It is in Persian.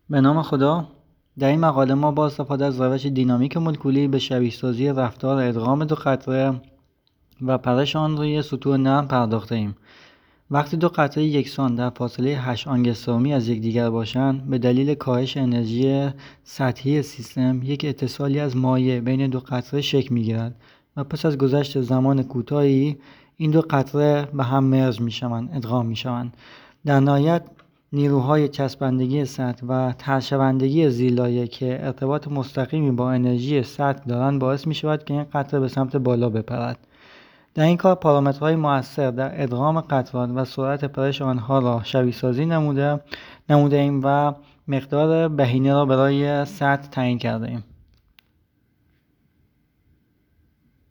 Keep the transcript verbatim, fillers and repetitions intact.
به نام خدا. در این مقاله ما با استفاده از روش دینامیک مولکولی به شبیه‌سازی رفتار ادغام دو قطره و پرش آن روی سطوح نرم پرداخته‌ایم. وقتی دو قطره یکسان در فاصله هشت آنگسترومی از یکدیگر باشند، به دلیل کاهش انرژی سطحی سیستم یک اتصالی از مایع بین دو قطره شکل می‌گیرد و پس از گذشت زمان کوتاهی این دو قطره به هم مرج می‌شوند، ادغام می‌شوند. در نهایت نیروهای چسبندگی سطح و طردشوندگی زیرلایه که ارتباط مستقیمی با انرژی سطح دارند باعث می‌شود که این قطره به سمت بالا بپرد. در این کار پارامترهای مؤثر در ادغام قطرات و سرعت پرش آنها را شبیه‌سازی نموده نموده‌ایم و مقدار بهینه را برای سطح تعیین کرده‌ایم.